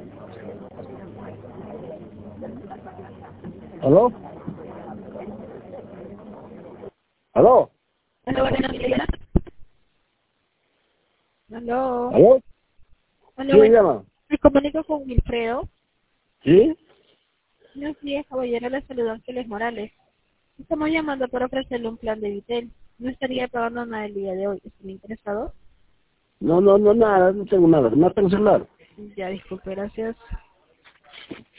¿Aló? ¿Aló? Hola, buenos días. Aló. ¿Aló? Hola, ¿Quién bueno. llama? Me comunico con Wilfredo. ¿Sí? Buenos días, caballero. Le saluda Ángeles Morales. Estamos llamando para ofrecerle un plan de Vitel. No estaría pagando nada el día de hoy. ¿Están interesados? No, nada, no tengo nada. No tengo celular. Ya, disculpe, gracias.